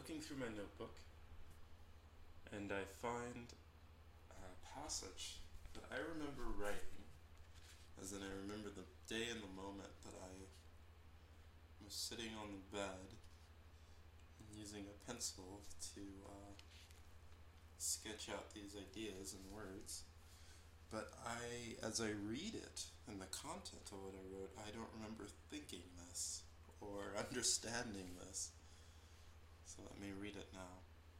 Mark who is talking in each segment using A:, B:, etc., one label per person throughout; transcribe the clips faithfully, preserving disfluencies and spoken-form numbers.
A: looking through my notebook, and I find a passage that I remember writing, as in I remember the day and the moment that I was sitting on the bed and using a pencil to uh, sketch out these ideas and words. But I, as I read it and the content of what I wrote, I don't remember thinking this or understanding this. So let me read it now.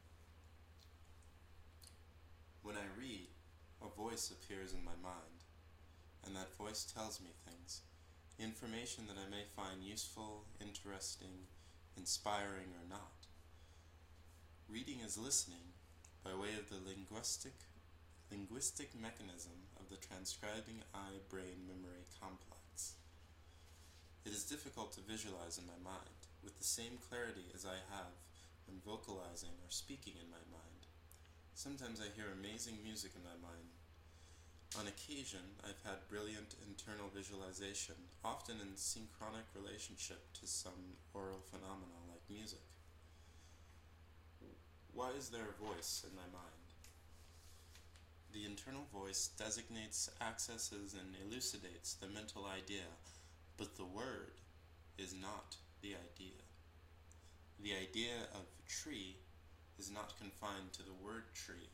A: When I read, a voice appears in my mind, and that voice tells me things, information that I may find useful, interesting, inspiring, or not. Reading is listening by way of the linguistic linguistic mechanism of the transcribing eye-brain memory complex. It is difficult to visualize in my mind with the same clarity as I have when vocalizing or speaking in my mind. Sometimes I hear amazing music in my mind. On occasion, I've had brilliant internal visualization, often in synchronic relationship to some oral phenomena like music. Why is there a voice in my mind? The internal voice designates, accesses, and elucidates the mental idea, but the word is not the idea. The idea of tree is not confined to the word tree.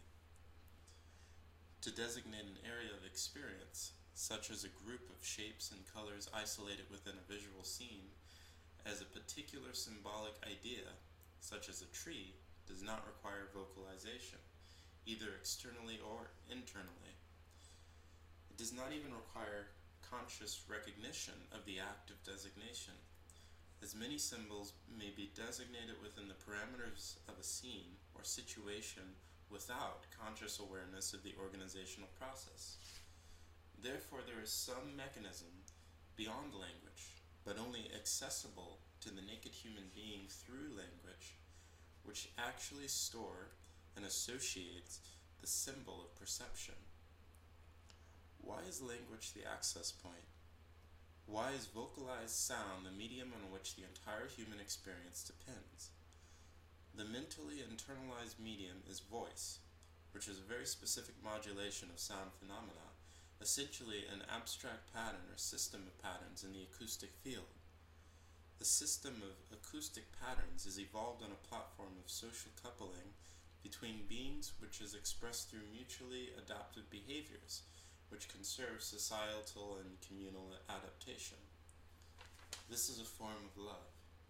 A: To designate an area of experience, such as a group of shapes and colors isolated within a visual scene, as a particular symbolic idea, such as a tree, does not require vocalization, either externally or internally. It does not even require conscious recognition of the act of designation, as many symbols may be designated within the parameters of a scene or situation without conscious awareness of the organizational process. Therefore, there is some mechanism beyond language, but only accessible to the naked human being through language, which actually store and associates the symbol of perception. Why is language the access point? Why is vocalized sound the medium on which the entire human experience depends? The mentally internalized medium is voice, which is a very specific modulation of sound phenomena, essentially an abstract pattern or system of patterns in the acoustic field. The system of acoustic patterns is evolved on a platform of social coupling between beings, which is expressed through mutually adaptive behaviors, which conserve societal and communal adaptation. This is a form of love.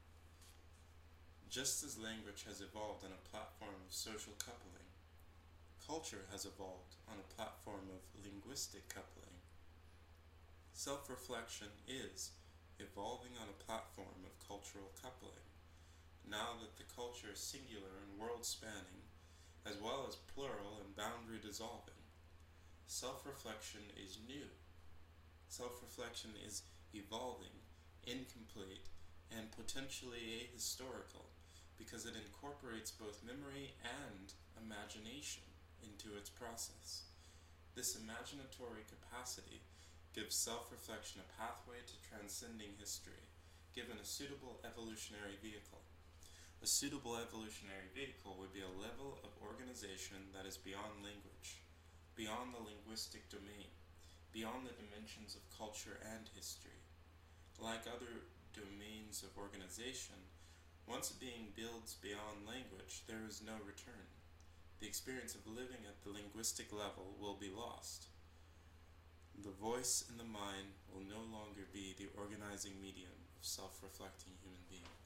A: Just as language has evolved on a platform of social coupling, culture has evolved on a platform of linguistic coupling. Self-reflection is evolving on a platform of cultural coupling, now that the culture is singular and world-spanning, as well as plural and boundary-dissolving. Self-reflection is new. Self-reflection is evolving, incomplete, and potentially ahistorical, because it incorporates both memory and imagination into its process. This imaginatory capacity gives self-reflection a pathway to transcending history, given a suitable evolutionary vehicle. A suitable evolutionary vehicle would be a level of organization that is beyond language, beyond the linguistic domain, beyond the dimensions of culture and history. Like other domains of organization, once a being builds beyond language, there is no return. The experience of living at the linguistic level will be lost. The voice in the mind will no longer be the organizing medium of self-reflecting human beings.